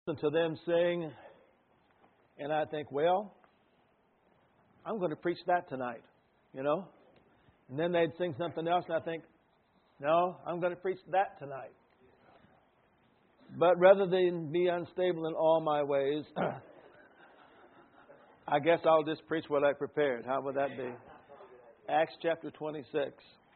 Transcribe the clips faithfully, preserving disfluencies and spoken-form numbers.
listen to them sing, and I think, well, I'm going to preach that tonight, you know. And then they'd sing something else, and I think, no, I'm going to preach that tonight. But rather than be unstable in all my ways, I guess I'll just preach what I prepared. How would that be? Acts chapter twenty-six.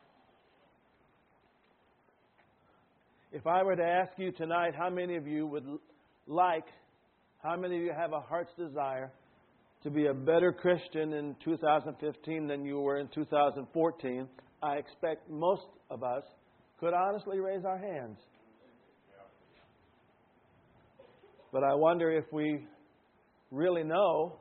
If I were to ask you tonight, how many of you would like, how many of you have a heart's desire to be a better Christian in two thousand fifteen than you were in two thousand fourteen, I expect most of us could honestly raise our hands. But I wonder if we really know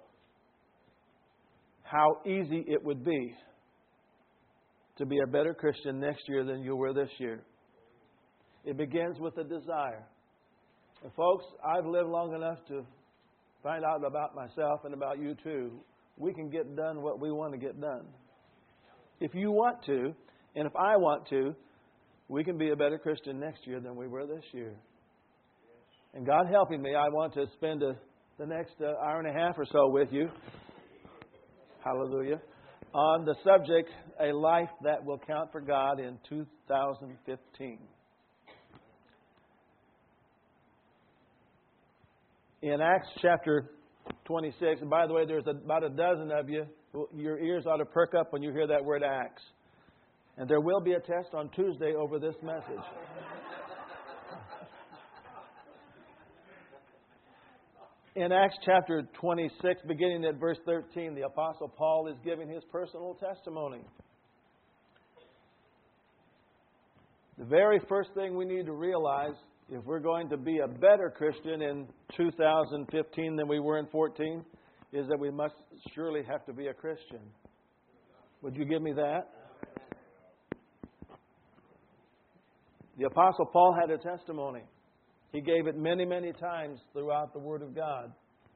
how easy it would be to be a better Christian next year than you were this year. It begins with a desire. And folks, I've lived long enough to find out about myself and about you too. We can get done what we want to get done. If you want to, and if I want to, we can be a better Christian next year than we were this year. And God helping me, I want to spend a, the next uh, hour and a half or so with you, hallelujah, on the subject, a life that will count for God in two thousand fifteen. In Acts chapter twenty-six, and by the way, there's about a dozen of you, your ears ought to perk up when you hear that word Acts. And there will be a test on Tuesday over this message. In Acts chapter twenty-six, beginning at verse thirteen, the Apostle Paul is giving his personal testimony. The very first thing we need to realize, if we're going to be a better Christian in two thousand fifteen than we were in fourteen, is that we must surely have to be a Christian. Would you give me that? The Apostle Paul had a testimony. He gave it many, many times throughout the Word of God.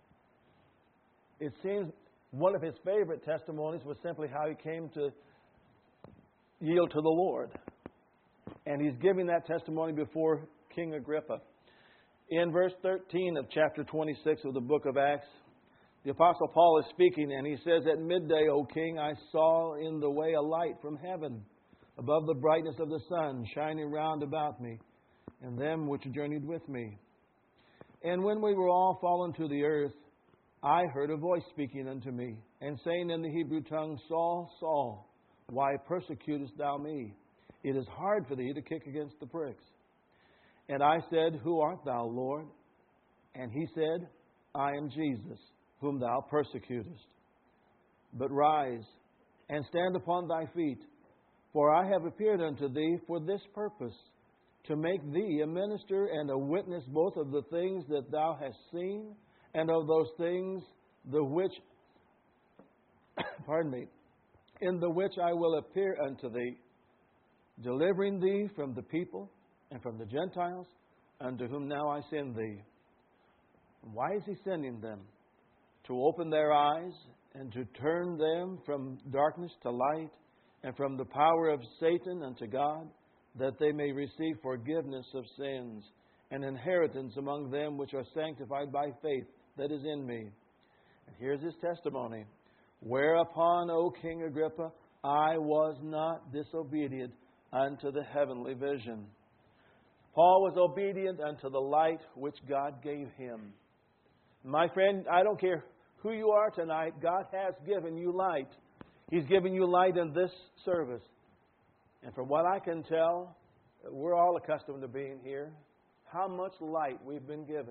It seems one of his favorite testimonies was simply how he came to yield to the Lord. And he's giving that testimony before King Agrippa. In verse thirteen of chapter twenty-six of the book of Acts, the Apostle Paul is speaking, and he says, "At midday, O king, I saw in the way a light from heaven, above the brightness of the sun, shining round about me, and them which journeyed with me. And when we were all fallen to the earth, I heard a voice speaking unto me, and saying in the Hebrew tongue, Saul, Saul, why persecutest thou me? It is hard for thee to kick against the pricks. And I said, Who art thou, Lord? And he said, I am Jesus, whom thou persecutest. But rise, and stand upon thy feet, for I have appeared unto thee for this purpose, to make thee a minister and a witness both of the things that thou hast seen, and of those things the which, pardon me, in the which I will appear unto thee, delivering thee from the people and from the Gentiles, unto whom now I send thee." Why is he sending them? To open their eyes and to turn them from darkness to light, and from the power of Satan unto God, that they may receive forgiveness of sins, and inheritance among them which are sanctified by faith that is in me. And here's his testimony. Whereupon, O King Agrippa, I was not disobedient unto the heavenly vision. Paul was obedient unto the light which God gave him. My friend, I don't care who you are tonight, God has given you light. He's given you light in this service. And from what I can tell, we're all accustomed to being here, how much light we've been given.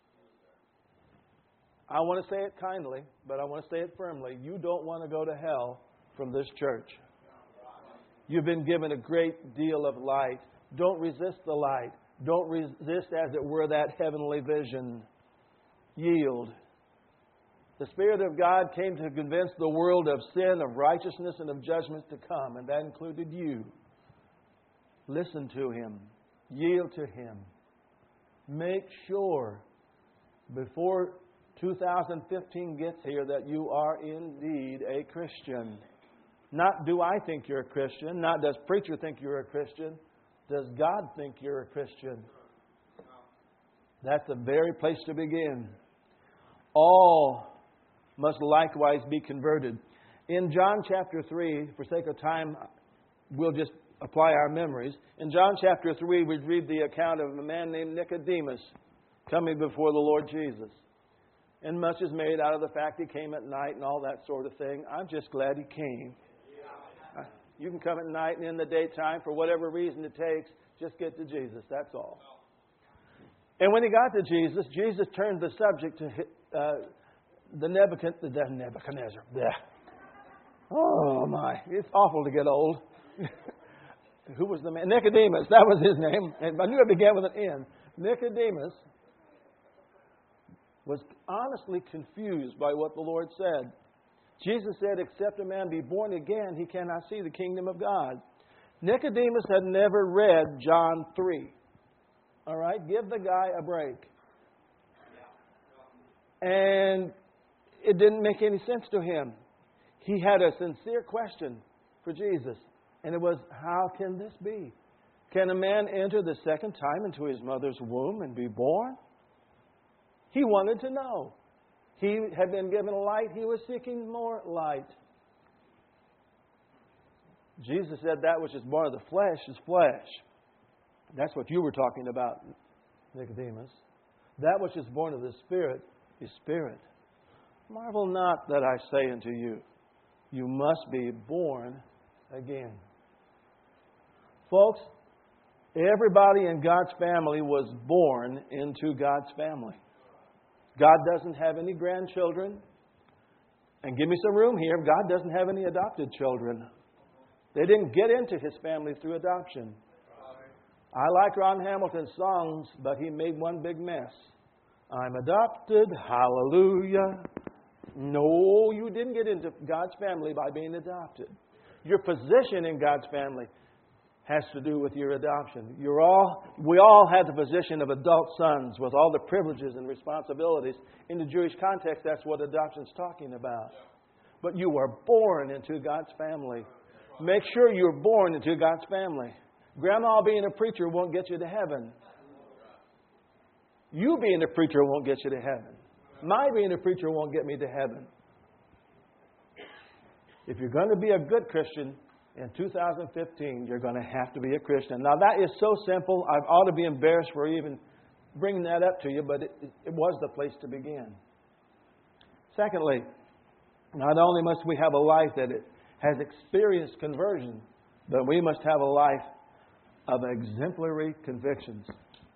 I want to say it kindly, but I want to say it firmly. You don't want to go to hell from this church. You've been given a great deal of light. Don't resist the light. Don't resist, as it were, that heavenly vision. Yield. The Spirit of God came to convince the world of sin, of righteousness, and of judgment to come, and that included you. Listen to Him. Yield to Him. Make sure before two thousand fifteen gets here that you are indeed a Christian. Not do I think you're a Christian, not does preacher think you're a Christian. Does God think you're a Christian? That's the very place to begin. All must likewise be converted. In John chapter three, for sake of time, we'll just apply our memories. In John chapter three, we read the account of a man named Nicodemus coming before the Lord Jesus. And much is made out of the fact he came at night and all that sort of thing. I'm just glad he came. You can come at night and in the daytime for whatever reason it takes. Just get to Jesus. That's all. And when he got to Jesus, Jesus turned the subject to uh, the Nebuchadnezzar. The Nebuchadnezzar. Blech. Oh my! It's awful to get old. Who was the man? Nicodemus. That was his name. And I knew it began with an N. Nicodemus was honestly confused by what the Lord said. Jesus said, except a man be born again, he cannot see the kingdom of God. Nicodemus had never read John three. All right? Give the guy a break. And it didn't make any sense to him. He had a sincere question for Jesus. And it was, how can this be? Can a man enter the second time into his mother's womb and be born? He wanted to know. He had been given light. He was seeking more light. Jesus said that which is born of the flesh is flesh. That's what you were talking about, Nicodemus. That which is born of the Spirit is spirit. Marvel not that I say unto you, you must be born again. Folks, everybody in God's family was born into God's family. God doesn't have any grandchildren. And give me some room here. God doesn't have any adopted children. They didn't get into His family through adoption. I like Ron Hamilton's songs, but he made one big mess. I'm adopted, hallelujah. No, you didn't get into God's family by being adopted. Your position in God's family has to do with your adoption. You're all, we all had the position of adult sons with all the privileges and responsibilities. In the Jewish context, that's what adoption's talking about. But you were born into God's family. Make sure you're born into God's family. Grandma being a preacher won't get you to heaven. You being a preacher won't get you to heaven. My being a preacher won't get me to heaven. If you're going to be a good Christian, in two thousand fifteen, you're going to have to be a Christian. Now, that is so simple. I ought to be embarrassed for even bringing that up to you, but it, it was the place to begin. Secondly, not only must we have a life that it has experienced conversion, but we must have a life of exemplary convictions.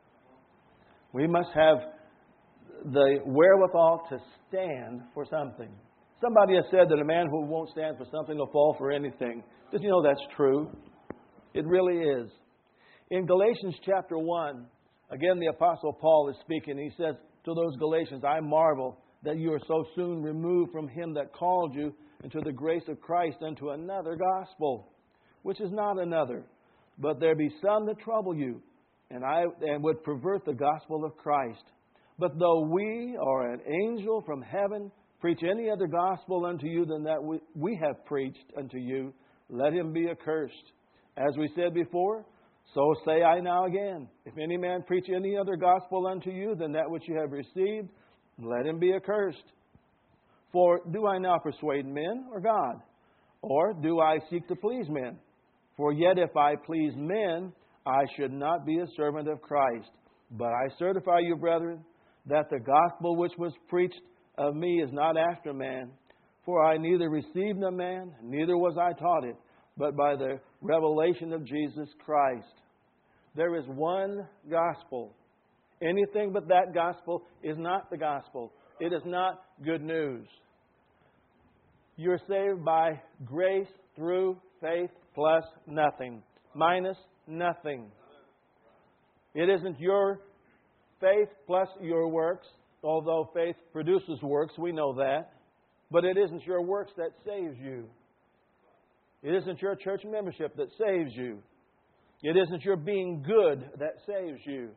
We must have the wherewithal to stand for something. Somebody has said that a man who won't stand for something will fall for anything. Did you know that's true? It really is. In Galatians chapter one, again the Apostle Paul is speaking. He says to those Galatians, I marvel that you are so soon removed from him that called you into the grace of Christ unto another gospel, which is not another. But there be some that trouble you, and I and would pervert the gospel of Christ. But though we or an angel from heaven preach any other gospel unto you than that we, we have preached unto you, let him be accursed. As we said before, so say I now again. If any man preach any other gospel unto you than that which you have received, let him be accursed. For do I now persuade men or God? Or do I seek to please men? For yet if I please men, I should not be a servant of Christ. But I certify you, brethren, that the gospel which was preached of me is not after man. For I neither received of man, neither was I taught it, but by the revelation of Jesus Christ. There is one gospel. Anything but that gospel is not the gospel. It is not good news. You're saved by grace through faith plus nothing. Minus nothing. It isn't your faith plus your works, although faith produces works, we know that. But it isn't your works that saves you. It isn't your church membership that saves you. It isn't your being good that saves you.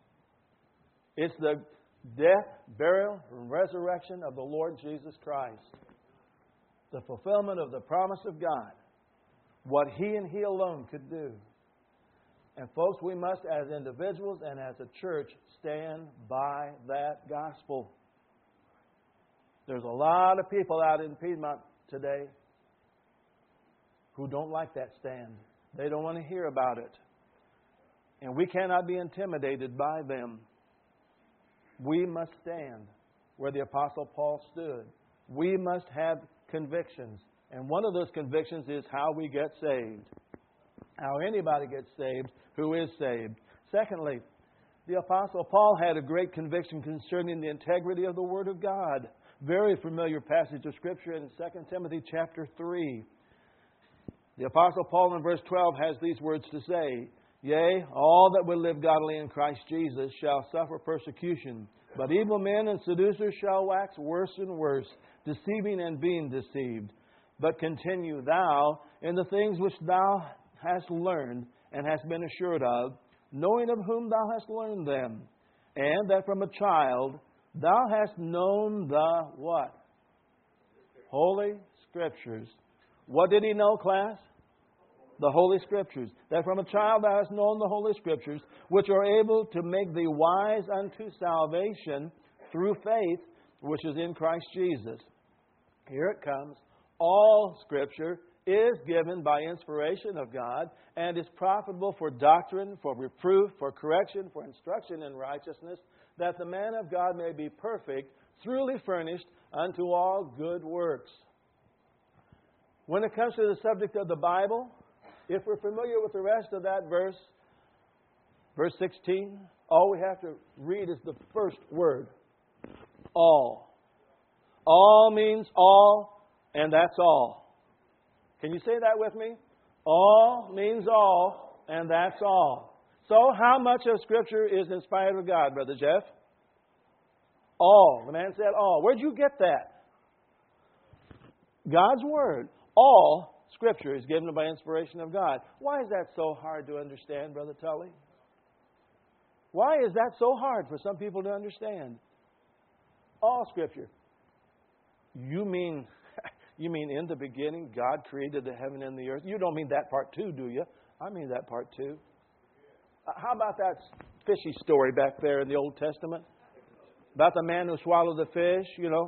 It's the death, burial, and resurrection of the Lord Jesus Christ. The fulfillment of the promise of God. What He and He alone could do. And folks, we must, as individuals and as a church, stand by that gospel. There's a lot of people out in Piedmont today who don't like that stand. They don't want to hear about it. And we cannot be intimidated by them. We must stand where the Apostle Paul stood. We must have convictions. And one of those convictions is how we get saved. How anybody gets saved who is saved. Secondly, the Apostle Paul had a great conviction concerning the integrity of the Word of God. Very familiar passage of Scripture in Second Timothy chapter three. The Apostle Paul in verse twelve has these words to say, Yea, all that will live godly in Christ Jesus shall suffer persecution. But evil men and seducers shall wax worse and worse, deceiving and being deceived. But continue thou in the things which thou hast learned and hast been assured of, knowing of whom thou hast learned them, and that from a child thou hast known the what? Holy Scriptures. What did he know, class? The Holy Scriptures. That from a child thou hast known the Holy Scriptures, which are able to make thee wise unto salvation through faith, which is in Christ Jesus. Here it comes. All Scripture is given by inspiration of God and is profitable for doctrine, for reproof, for correction, for instruction in righteousness, that the man of God may be perfect, truly furnished unto all good works. When it comes to the subject of the Bible, if we're familiar with the rest of that verse, verse sixteen, all we have to read is the first word, all. All means all, and that's all. Can you say that with me? All means all, and that's all. So how much of Scripture is inspired of God, Brother Jeff? All. The man said all. Where'd you get that? God's Word. All Scripture is given by inspiration of God. Why is that so hard to understand, Brother Tully? Why is that so hard for some people to understand? All Scripture. You mean... You mean in the beginning, God created the heaven and the earth? You don't mean that part too, do you? I mean that part too. Uh, how about that fishy story back there in the Old Testament? About the man who swallowed the fish, you know?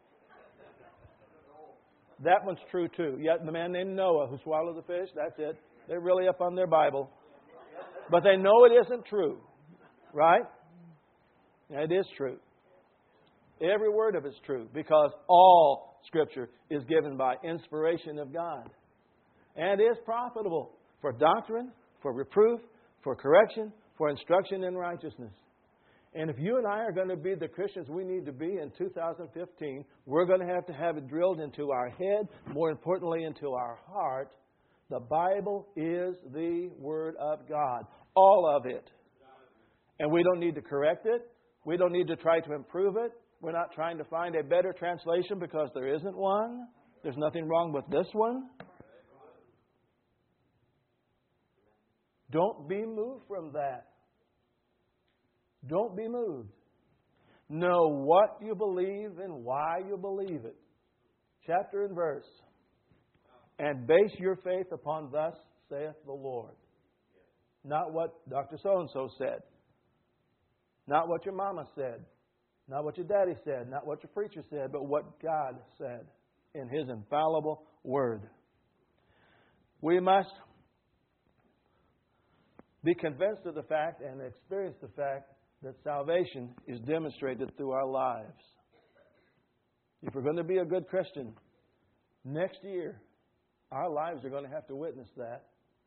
That one's true too. Yeah, the man named Noah who swallowed the fish, that's it. They're really up on their Bible. But they know it isn't true. Right? It is true. Every word of it's true because all Scripture is given by inspiration of God and is profitable for doctrine, for reproof, for correction, for instruction in righteousness. And if you and I are going to be the Christians we need to be in two thousand fifteen, we're going to have to have it drilled into our head, more importantly into our heart. The Bible is the Word of God. All of it. And we don't need to correct it. We don't need to try to improve it. We're not trying to find a better translation because there isn't one. There's nothing wrong with this one. Don't be moved from that. Don't be moved. Know what you believe and why you believe it. Chapter and verse. And base your faith upon thus saith the Lord. Not what Doctor So-and-so said. Not what your mama said. Not what your daddy said, not what your preacher said, but what God said in His infallible Word. We must be convinced of the fact and experience the fact that salvation is demonstrated through our lives. If we're going to be a good Christian, next year, our lives are going to have to witness that.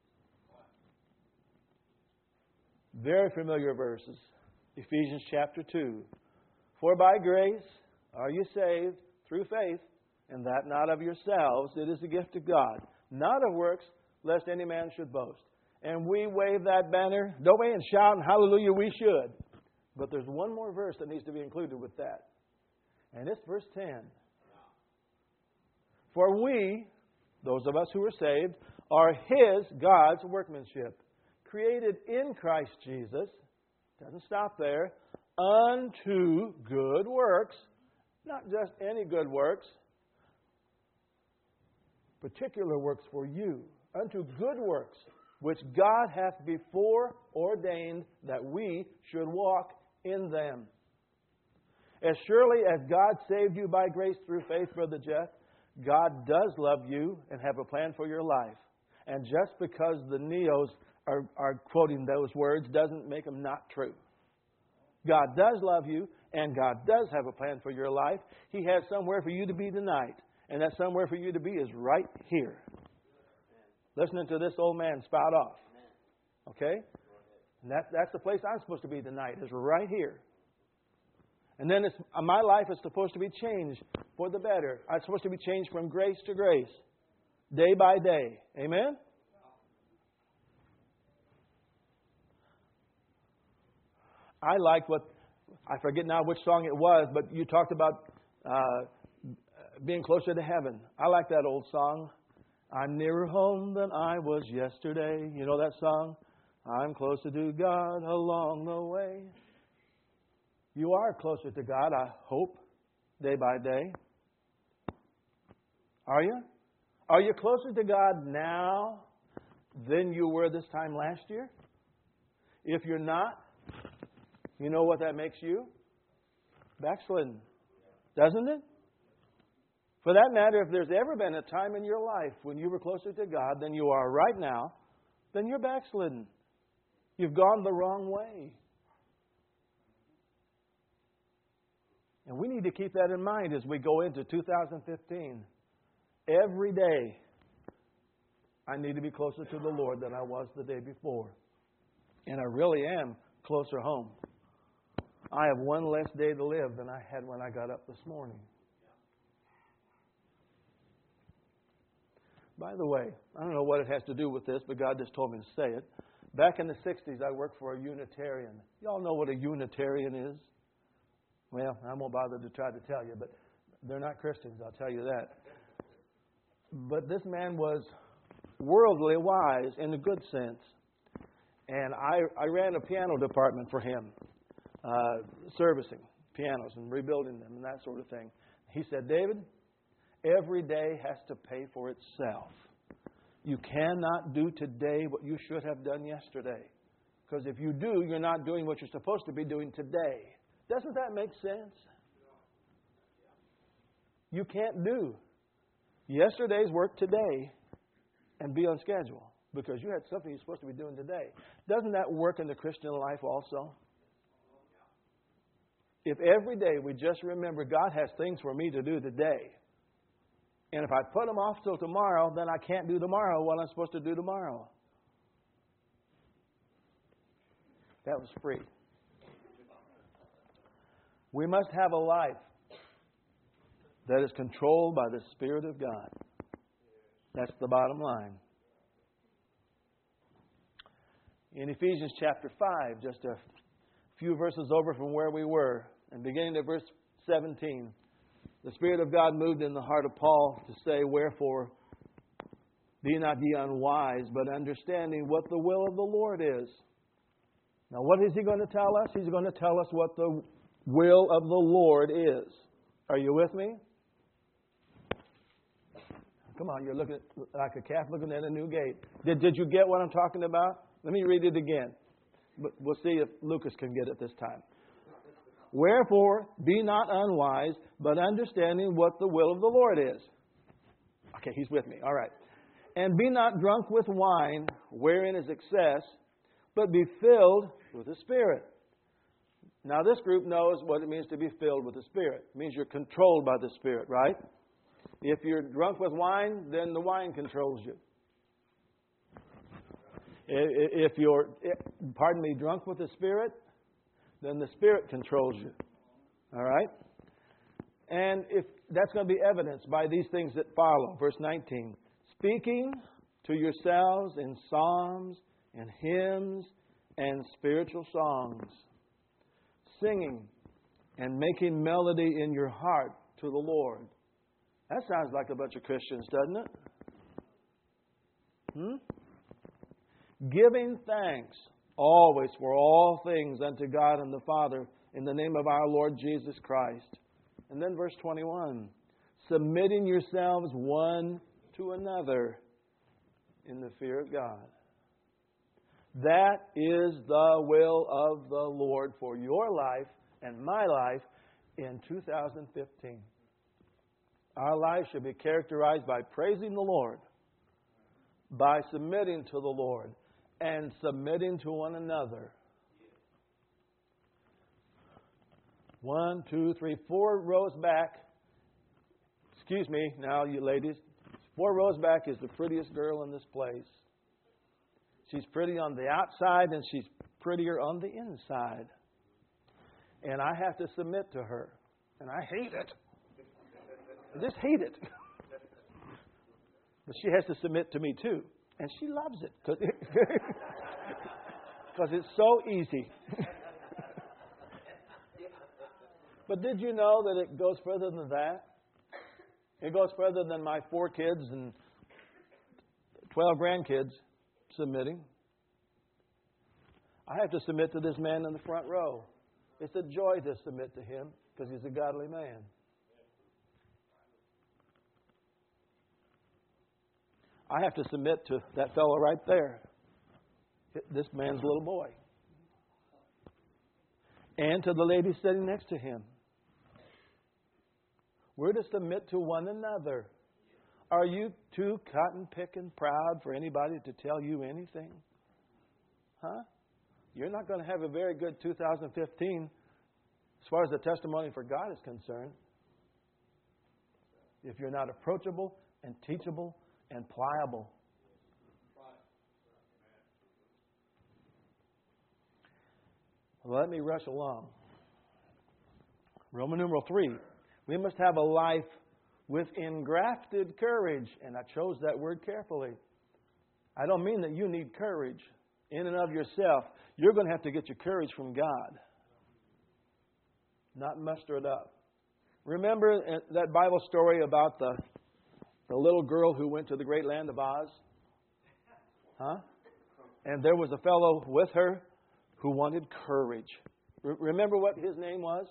Very familiar verses. Ephesians chapter two. For by grace are you saved through faith, and that not of yourselves. It is a gift of God, not of works, lest any man should boast. And we wave that banner, don't we, and shout, and hallelujah, we should. But there's one more verse that needs to be included with that. And it's verse ten. For we, those of us who are saved, are His, God's workmanship, created in Christ Jesus. Doesn't stop there. Unto good works, not just any good works, particular works for you. Unto good works, which God hath before ordained that we should walk in them. As surely as God saved you by grace through faith, Brother Jeff, God does love you and have a plan for your life. And just because the neos are, are quoting those words doesn't make them not true. God does love you, and God does have a plan for your life. He has somewhere for you to be tonight. And that somewhere for you to be is right here. Listening to this old man spout off. Okay? And that, that's the place I'm supposed to be tonight, is right here. And then it's, my life is supposed to be changed for the better. I'm supposed to be changed from grace to grace, day by day. Amen? I like what, I forget now which song it was, but you talked about uh, being closer to heaven. I like that old song. I'm nearer home than I was yesterday. You know that song? I'm closer to God along the way. You are closer to God, I hope, day by day. Are you? Are you closer to God now than you were this time last year? If you're not, you know what that makes you? Backslidden. Doesn't it? For that matter, if there's ever been a time in your life when you were closer to God than you are right now, then you're backslidden. You've gone the wrong way. And we need to keep that in mind as we go into two thousand fifteen. Every day, I need to be closer to the Lord than I was the day before. And I really am closer home. I have one less day to live than I had when I got up this morning. By the way, I don't know what it has to do with this, but God just told me to say it. Back in the sixties, I worked for a Unitarian. Y'all know what a Unitarian is? Well, I won't bother to try to tell you, but they're not Christians, I'll tell you that. But this man was worldly wise in a good sense. And I, I ran a piano department for him, uh, servicing pianos and rebuilding them and that sort of thing. He said, David, every day has to pay for itself. You cannot do today what you should have done yesterday. Because if you do, you're not doing what you're supposed to be doing today. Doesn't that make sense? You can't do yesterday's work today and be on schedule because you had something you're supposed to be doing today. Doesn't that work in the Christian life also? If every day we just remember God has things for me to do today, and if I put them off till tomorrow, then I can't do tomorrow what I'm supposed to do tomorrow. That was free. We must have a life that is controlled by the Spirit of God. That's the bottom line. In Ephesians chapter five, just a few verses over from where we were, and beginning at verse seventeen, the Spirit of God moved in the heart of Paul to say, wherefore, be not ye unwise, but understanding what the will of the Lord is. Now, what is he going to tell us? He's going to tell us what the will of the Lord is. Are you with me? Come on, you're looking like a calf looking at a new gate. Did, did you get what I'm talking about? Let me read it again. But we'll see if Lucas can get it this time. Wherefore, be not unwise, but understanding what the will of the Lord is. Okay, he's with me. All right. And be not drunk with wine, wherein is excess, but be filled with the Spirit. Now, this group knows what it means to be filled with the Spirit. It means you're controlled by the Spirit, right? If you're drunk with wine, then the wine controls you. If you're, pardon me, drunk with the Spirit, then the Spirit controls you. All right? And if that's going to be evidenced by these things that follow. Verse nineteen. Speaking to yourselves in psalms and hymns and spiritual songs. Singing and making melody in your heart to the Lord. That sounds like a bunch of Christians, doesn't it? Hmm? Giving thanks always for all things unto God and the Father in the name of our Lord Jesus Christ. And then verse twenty-one. Submitting yourselves one to another in the fear of God. That is the will of the Lord for your life and my life in two thousand fifteen. Our lives should be characterized by praising the Lord, by submitting to the Lord, and submitting to one another. One, two, three, four rows back. Excuse me, now you ladies. Four rows back is the prettiest girl in this place. She's pretty on the outside and she's prettier on the inside. And I have to submit to her. And I hate it. I just hate it. But she has to submit to me too. And she loves it. Because it's so easy. But did you know that it goes further than that? It goes further than my four kids and twelve grandkids submitting. I have to submit to this man in the front row. It's a joy to submit to him because he's a godly man. I have to submit to that fellow right there, this man's little boy, and to the lady sitting next to him. We're to submit to one another. Are you too cotton-picking proud for anybody to tell you anything? Huh? You're not going to have a very good two thousand fifteen as far as the testimony for God is concerned if you're not approachable and teachable and pliable. Well, let me rush along. Roman numeral three. We must have a life with engrafted courage. And I chose that word carefully. I don't mean that you need courage in and of yourself. You're going to have to get your courage from God, not muster it up. Remember that Bible story about the, the little girl who went to the great land of Oz? Huh? And there was a fellow with her who wanted courage. Re- remember what his name was?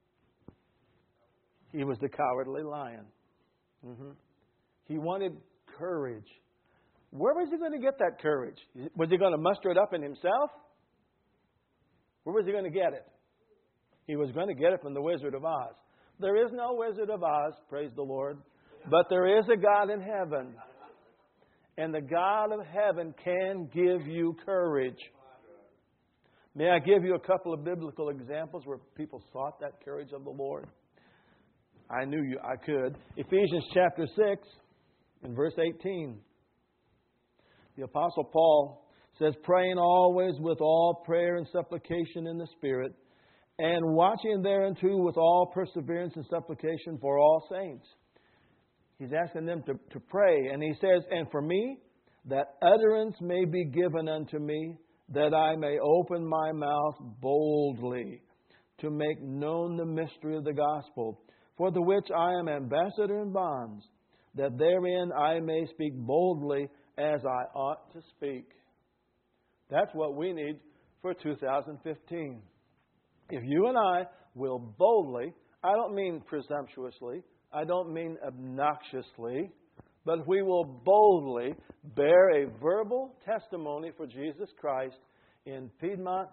He was the Cowardly Lion. Mm-hmm. He wanted courage. Where was he going to get that courage? Was he going to muster it up in himself? Where was he going to get it? He was going to get it from the Wizard of Oz. There is no Wizard of Oz, praise the Lord, but there is a God in heaven. And the God of heaven can give you courage. May I give you a couple of biblical examples where people sought that courage of the Lord? I knew you I could. Ephesians chapter six and verse eighteen. The Apostle Paul says, praying always with all prayer and supplication in the Spirit, and watching thereunto with all perseverance and supplication for all saints. He's asking them to, to pray. And he says, and for me, that utterance may be given unto me, that I may open my mouth boldly to make known the mystery of the gospel, for the which I am ambassador in bonds, that therein I may speak boldly as I ought to speak. That's what we need for two thousand fifteen. If you and I will boldly, I don't mean presumptuously, I don't mean obnoxiously, but if we will boldly bear a verbal testimony for Jesus Christ in Piedmont,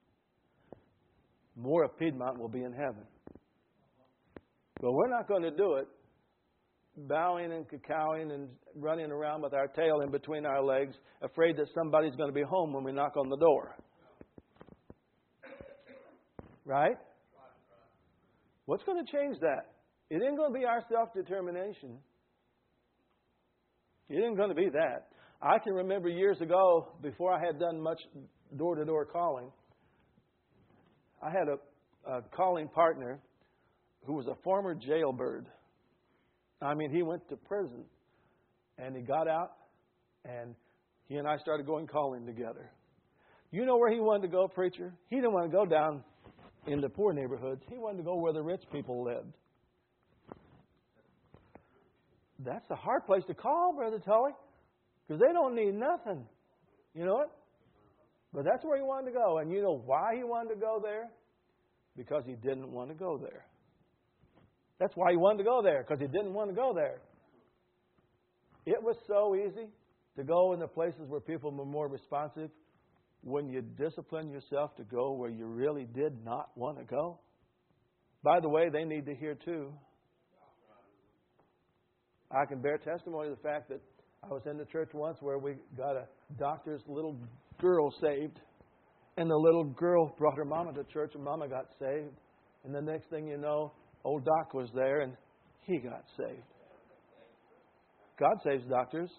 more of Piedmont will be in heaven. But we're not going to do it bowing and cacawing and running around with our tail in between our legs, afraid that somebody's going to be home when we knock on the door. Right? What's going to change that? It ain't going to be our self-determination. It ain't going to be that. I can remember years ago, before I had done much door-to-door calling, I had a, a calling partner who was a former jailbird. I mean, he went to prison, and he got out, and he and I started going calling together. You know where he wanted to go, preacher? He didn't want to go down in the poor neighborhoods. He wanted to go where the rich people lived. That's a hard place to call, Brother Tully, because they don't need nothing. You know what? But that's where he wanted to go. And you know why he wanted to go there? Because he didn't want to go there. That's why he wanted to go there, because he didn't want to go there. It was so easy to go in the places where people were more responsive when you discipline yourself to go where you really did not want to go? By the way, they need to hear too. I can bear testimony to the fact that I was in the church once where we got a doctor's little girl saved. And the little girl brought her mama to church and mama got saved. And the next thing you know, old Doc was there and he got saved. God saves doctors.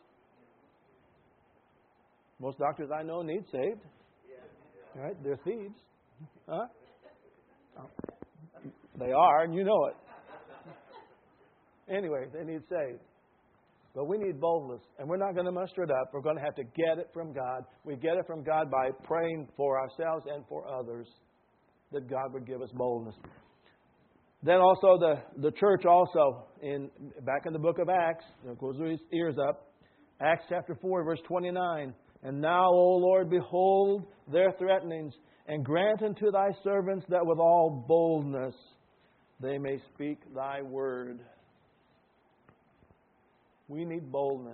Most doctors I know need saved. Right? They're thieves. Huh? Oh. They are, and you know it. Anyway, they need saved. But we need boldness, and we're not going to muster it up. We're going to have to get it from God. We get it from God by praying for ourselves and for others, that God would give us boldness. Then also the, the church also, in back in the book of Acts, goes his ears up, Acts chapter four, verse twenty-nine. And now, O Lord, behold their threatenings, and grant unto thy servants that with all boldness they may speak thy word. We need boldness.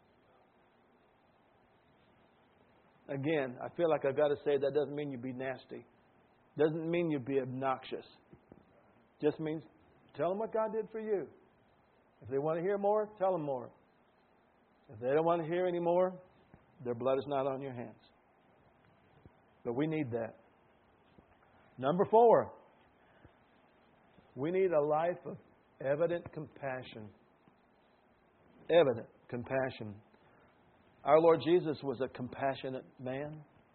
Again, I feel like I've got to say that doesn't mean you be nasty. Doesn't mean you be obnoxious. Just means tell them what God did for you. If they want to hear more, tell them more. If they don't want to hear any more, their blood is not on your hands. But we need that. Number four, we need a life of evident compassion. Evident compassion. Our Lord Jesus was a compassionate man.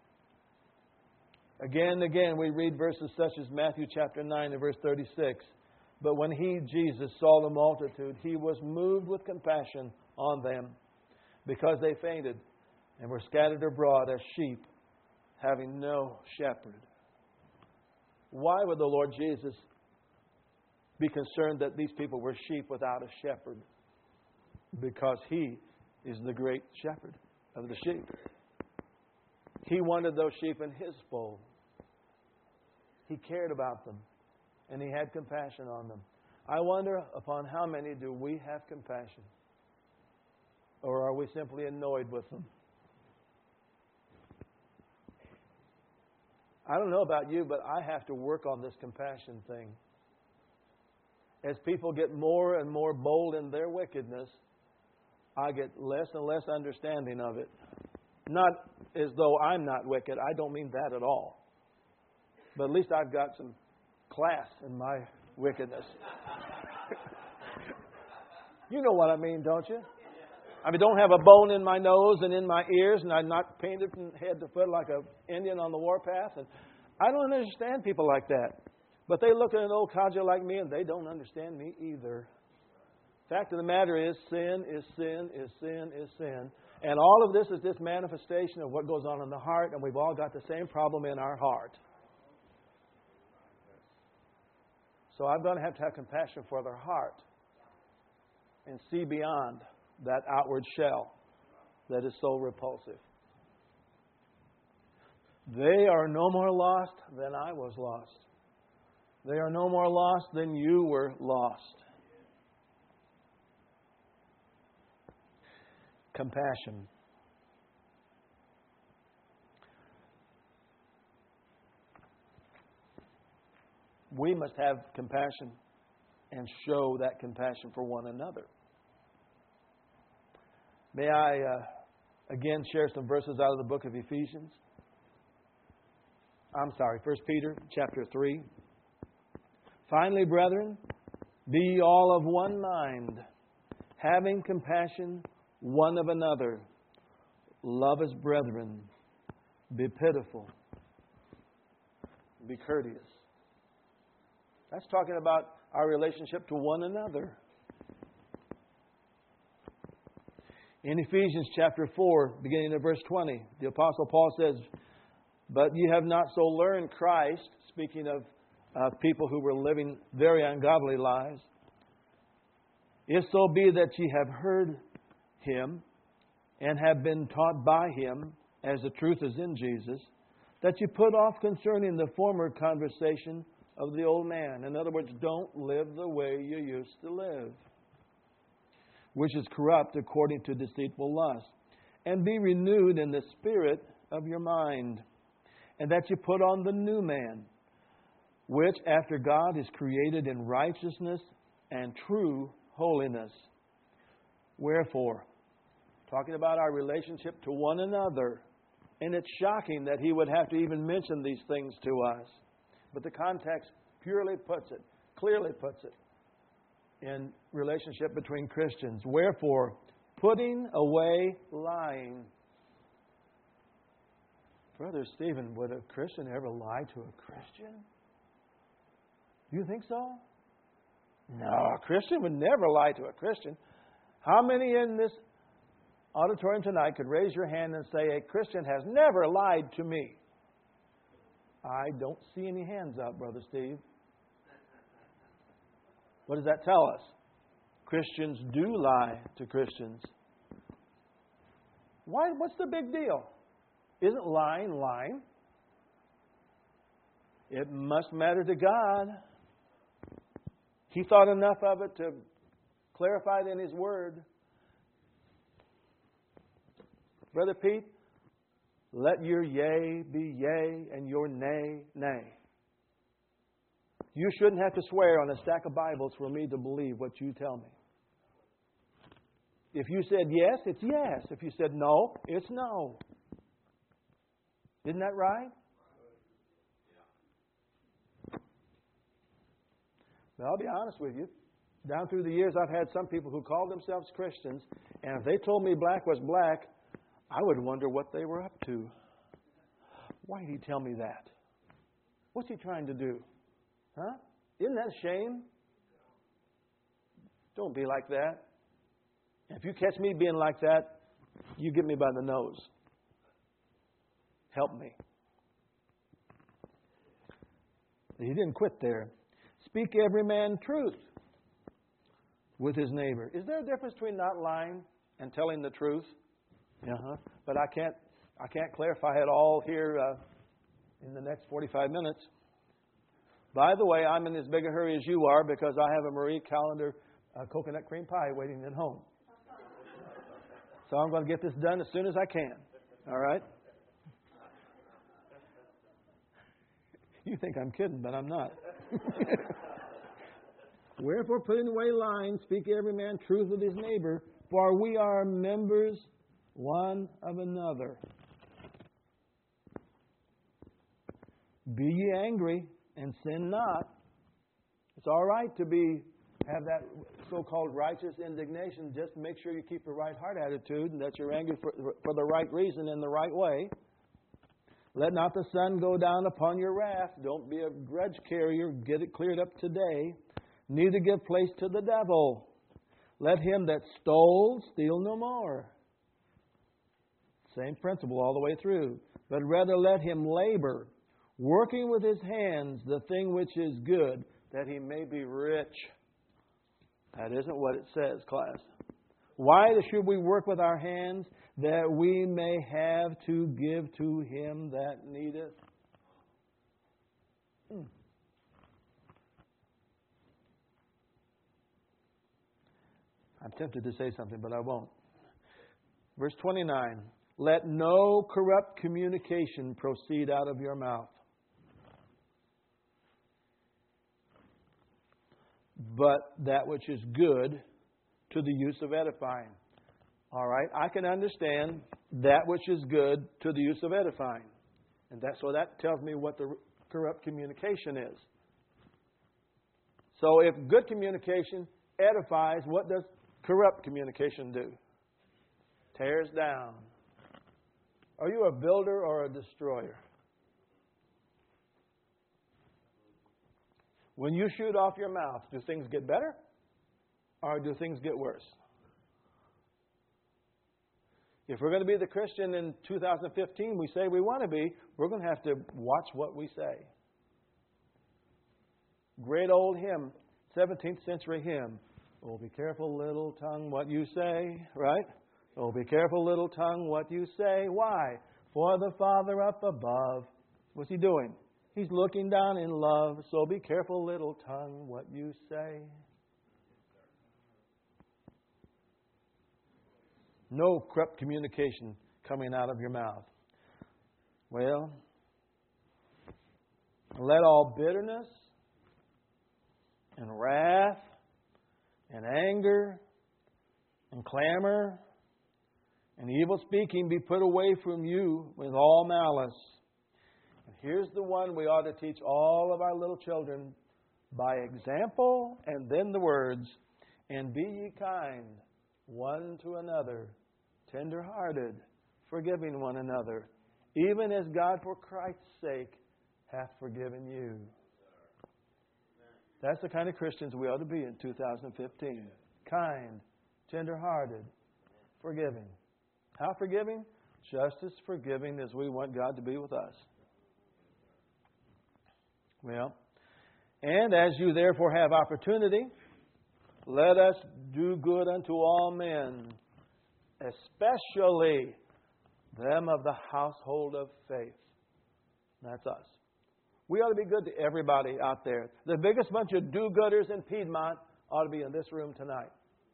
Again and again we read verses such as Matthew chapter nine and verse thirty-six. But when he, Jesus, saw the multitude, he was moved with compassion on them, because they fainted and were scattered abroad as sheep, having no shepherd. Why would the Lord Jesus be concerned that these people were sheep without a shepherd? Because he is the great shepherd of the sheep. He wanted those sheep in his fold. He cared about them, and he had compassion on them. I wonder upon how many do we have compassion? Or are we simply annoyed with them? I don't know about you, but I have to work on this compassion thing. As people get more and more bold in their wickedness, I get less and less understanding of it. Not as though I'm not wicked. I don't mean that at all. But at least I've got some class in my wickedness. You know what I mean, don't you? I mean, don't have a bone in my nose and in my ears, and I'm not painted from head to foot like an Indian on the warpath. And I don't understand people like that. But they look at an old codger like me, and they don't understand me either. Fact of the matter is, sin is sin is sin is sin. And all of this is this manifestation of what goes on in the heart, and we've all got the same problem in our heart. So I'm going to have to have compassion for their heart and see beyond that outward shell that is so repulsive. They are no more lost than I was lost. They are no more lost than you were lost. Compassion. We must have compassion and show that compassion for one another. May I uh, again share some verses out of the book of Ephesians? I'm sorry, First Peter chapter three. Finally, brethren, be ye all of one mind, having compassion one of another. Love as brethren. Be pitiful. Be courteous. That's talking about our relationship to one another. In Ephesians chapter four, beginning at verse twenty, the Apostle Paul says, but ye have not so learned Christ, speaking of uh, people who were living very ungodly lives, if so be that ye have heard Him and have been taught by Him, as the truth is in Jesus, that you put off concerning the former conversation of the old man. In other words, don't live the way you used to live, which is corrupt according to deceitful lust, and be renewed in the spirit of your mind, and that you put on the new man, which after God is created in righteousness and true holiness. Wherefore, talking about our relationship to one another, and it's shocking that he would have to even mention these things to us. But the context purely puts it, clearly puts it, in relationship between Christians. Wherefore, putting away lying. Brother Stephen, would a Christian ever lie to a Christian? Do you think so? No, a Christian would never lie to a Christian. How many in this auditorium tonight could raise your hand and say, a Christian has never lied to me? I don't see any hands up, Brother Steve. What does that tell us? Christians do lie to Christians. Why? What's the big deal? Isn't lying lying? It must matter to God. He thought enough of it to clarify it in His Word. Brother Pete, let your yea be yea and your nay, nay. You shouldn't have to swear on a stack of Bibles for me to believe what you tell me. If you said yes, it's yes. If you said no, it's no. Isn't that right? But I'll be honest with you. Down through the years, I've had some people who called themselves Christians, and if they told me black was black, I would wonder what they were up to. Why did he tell me that? What's he trying to do? Huh? Isn't that a shame? Don't be like that. If you catch me being like that, you get me by the nose. Help me. He didn't quit there. Speak every man truth with his neighbor. Is there a difference between not lying and telling the truth? Uh-huh. But I can't I can't clarify it all here uh, in the next forty-five minutes. By the way, I'm in as big a hurry as you are because I have a Marie Callender uh, coconut cream pie waiting at home. So I'm going to get this done as soon as I can. All right? You think I'm kidding, but I'm not. Wherefore, putting away lying, speak every man truth with his neighbor, for we are members one of another. Be ye angry and sin not. It's all right to be have that so-called righteous indignation. Just make sure you keep a right heart attitude and that you're angry for, for the right reason in the right way. Let not the sun go down upon your wrath. Don't be a grudge carrier. Get it cleared up today. Neither give place to the devil. Let him that stole steal no more. Same principle all the way through. But rather let him labor, working with his hands the thing which is good, that he may be rich. That isn't what it says, class. Why should we work with our hands? That we may have to give to him that needeth. Hmm. I'm tempted to say something, but I won't. Verse twenty-nine. Let no corrupt communication proceed out of your mouth, but that which is good to the use of edifying. All right, I can understand that which is good to the use of edifying. And that's so that tells me what the corrupt communication is. So if good communication edifies, what does corrupt communication do? Tears down. Are you a builder or a destroyer? When you shoot off your mouth, do things get better or do things get worse? If we're going to be the Christian in two thousand fifteen we say we want to be, we're going to have to watch what we say. Great old hymn, seventeenth century hymn. Oh, be careful, little tongue, what you say, right? Oh, be careful, little tongue, what you say. Why? For the Father up above. What's He doing? He's looking down in love. So be careful, little tongue, what you say. No corrupt communication coming out of your mouth. Well, Let all bitterness and wrath and anger and clamor and evil speaking be put away from you with all malice. And here's the one we ought to teach all of our little children by example, and then the words, and be ye kind one to another, tender-hearted, forgiving one another, even as God for Christ's sake hath forgiven you. That's the kind of Christians we ought to be in two thousand fifteen. Kind, tender-hearted, forgiving. How forgiving? Just as forgiving as we want God to be with us. Well, and as you therefore have opportunity, let us do good unto all men, especially them of the household of faith. That's us. We ought to be good to everybody out there. The biggest bunch of do-gooders in Piedmont ought to be in this room tonight.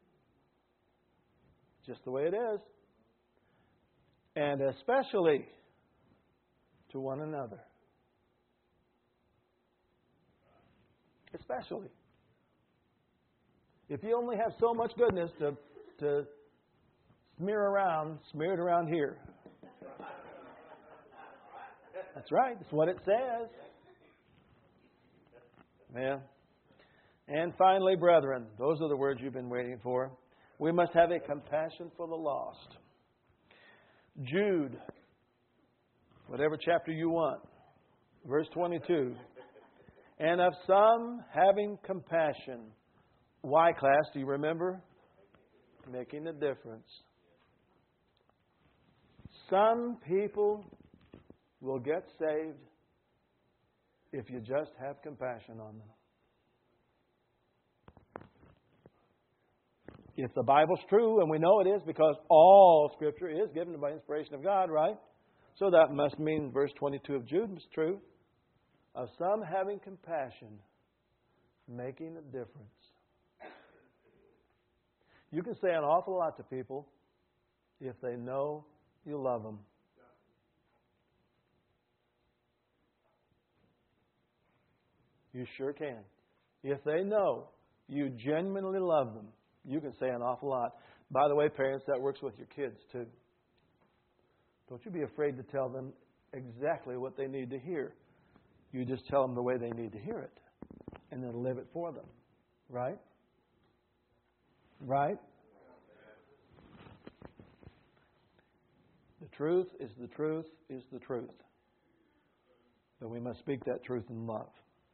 Just the way it is. And especially to one another. Especially. If you only have so much goodness to, to smear around, smear it around here. That's right. That's what it says. Yeah. And finally, brethren, those are the words you've been waiting for. We must have a compassion for the lost. Jude, whatever chapter you want, verse twenty-two. And of some having compassion. Why, class, do you remember? Making a difference. Some people will get saved if you just have compassion on them. If the Bible's true, and we know it is because all Scripture is given by inspiration of God, right? So that must mean verse twenty-two of Jude is true. Of some having compassion, making a difference. You can say an awful lot to people if they know you love them. You sure can. If they know you genuinely love them, you can say an awful lot. By the way, parents, that works with your kids too. Don't you be afraid to tell them exactly what they need to hear. You just tell them the way they need to hear it. And then live it for them. Right? Right? The truth is the truth is the truth. But we must speak that truth in love.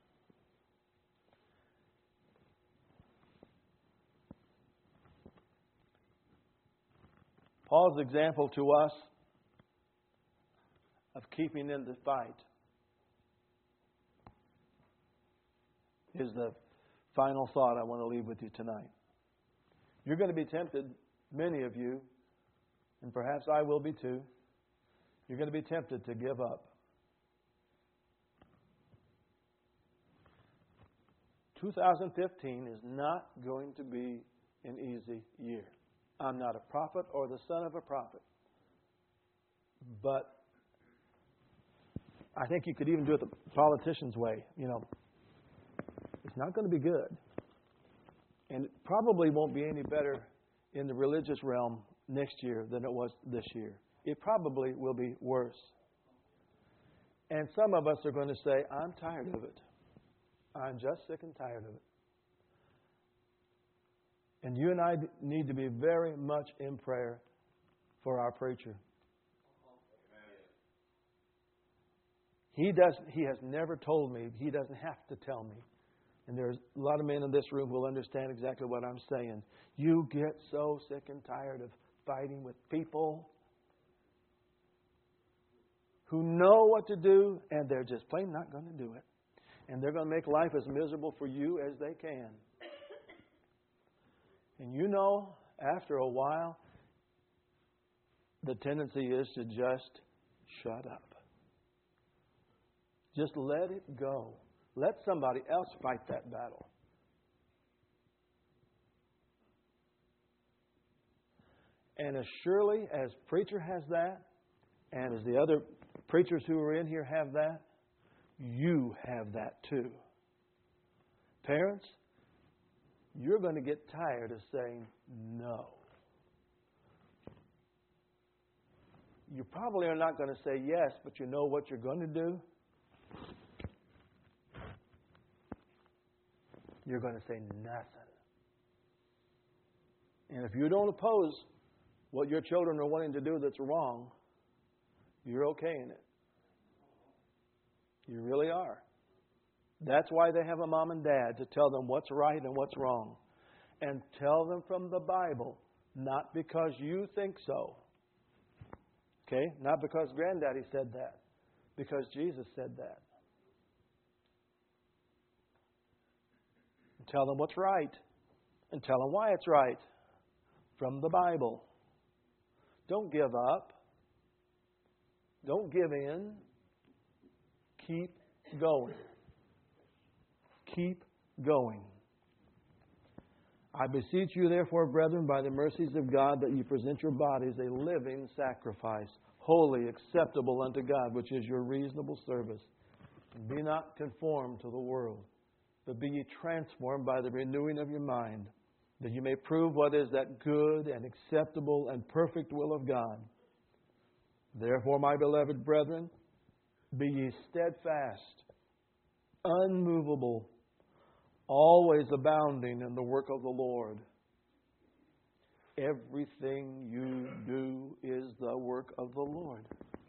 Paul's example to us of keeping in the fight is the final thought I want to leave with you tonight. You're going to be tempted, many of you, and perhaps I will be too. You're going to be tempted to give up. two thousand fifteen is not going to be an easy year. I'm not a prophet or the son of a prophet. But I think you could even do it the politician's way. You know, it's not going to be good. And it probably won't be any better in the religious realm next year than it was this year. It probably will be worse. And some of us are going to say, I'm tired of it. I'm just sick and tired of it. And you and I need to be very much in prayer for our preacher. He does. He has never told me. He doesn't have to tell me. And there's a lot of men in this room who will understand exactly what I'm saying. You get so sick and tired of fighting with people who know what to do, and they're just plain not going to do it. And they're going to make life as miserable for you as they can. And you know, after a while, the tendency is to just shut up. Just let it go. Let somebody else fight that battle. And as surely as preacher has that, and as the other preachers who are in here have that, you have that too. Parents, you're going to get tired of saying no. You probably are not going to say yes, but you know what you're going to do? You're going to say nothing. And if you don't oppose what your children are wanting to do that's wrong, you're okay in it. You really are. That's why they have a mom and dad, to tell them what's right and what's wrong. And tell them from the Bible, not because you think so. Okay? Not because Granddaddy said that. Because Jesus said that. And tell them what's right. And tell them why it's right. From the Bible. Don't give up. Don't give in. Keep going. Keep going. I beseech you, therefore, brethren, by the mercies of God, that you present your bodies a living sacrifice, holy, acceptable unto God, which is your reasonable service. And be not conformed to the world, but be ye transformed by the renewing of your mind, that you may prove what is that good and acceptable and perfect will of God. Therefore, my beloved brethren, be ye steadfast, unmovable, always abounding in the work of the Lord. Everything you do is the work of the Lord.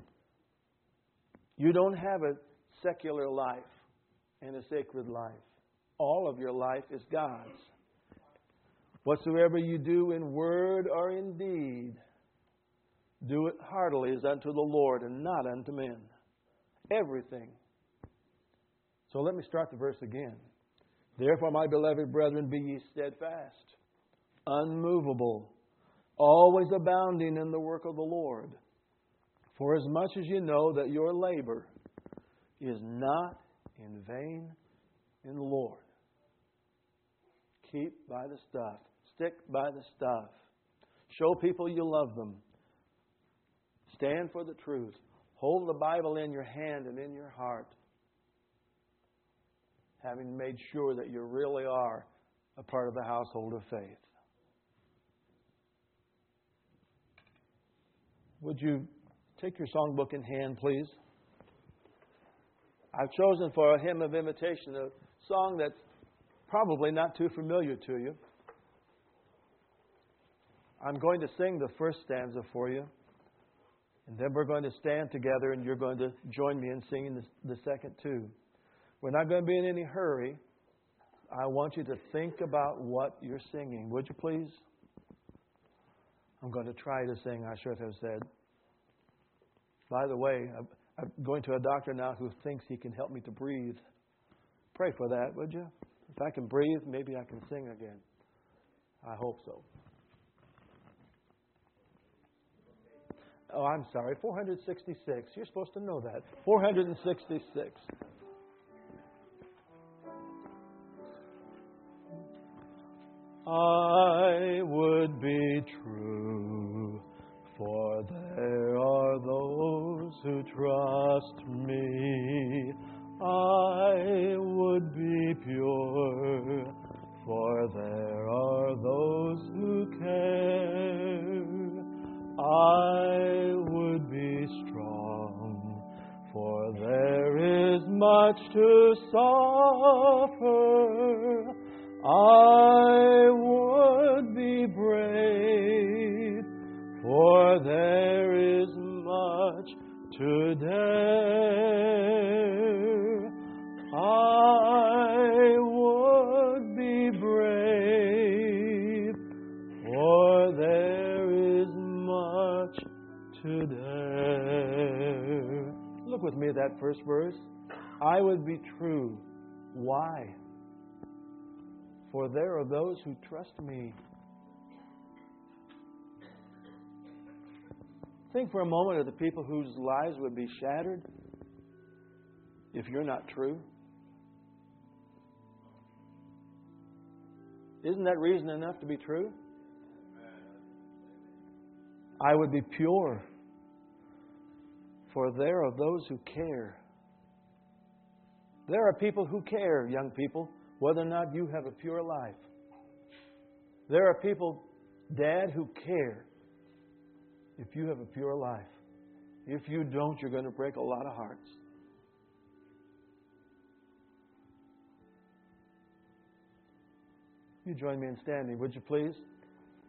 You don't have a secular life and a sacred life. All of your life is God's. Whatsoever you do in word or in deed, do it heartily as unto the Lord and not unto men. Everything. So let me start the verse again. Therefore, my beloved brethren, be ye steadfast, unmovable, always abounding in the work of the Lord. For as much as you know that your labor is not in vain in the Lord. Keep by the stuff. Stick by the stuff. Show people you love them. Stand for the truth. Hold the Bible in your hand and in your heart, having made sure that you really are a part of the household of faith. Would you take your songbook in hand, please? I've chosen for a hymn of invitation a song that's probably not too familiar to you. I'm going to sing the first stanza for you, and then we're going to stand together and you're going to join me in singing the, the second two. We're not going to be in any hurry. I want you to think about what you're singing. Would you please? I'm going to try to sing, I should have said. By the way, I'm going to a doctor now who thinks he can help me to breathe. Pray for that, would you? If I can breathe, maybe I can sing again. I hope so. Oh, I'm sorry, four hundred sixty-six. You're supposed to know that. four hundred sixty-six. I would be true, for there are those who trust me. I would be pure, for there are those who care. I would be strong, for there is much to suffer. I would be brave, for there is much to dare. I would be brave, for there is much to dare. Look with me at that first verse. I would be true. Why? For there are those who trust me. Think for a moment of the people whose lives would be shattered if you're not true. Isn't that reason enough to be true? I would be pure, for there are those who care. There are people who care, young people, whether or not you have a pure life. There are people, Dad, who care if you have a pure life. If you don't, you're going to break a lot of hearts. You join me in standing, would you please?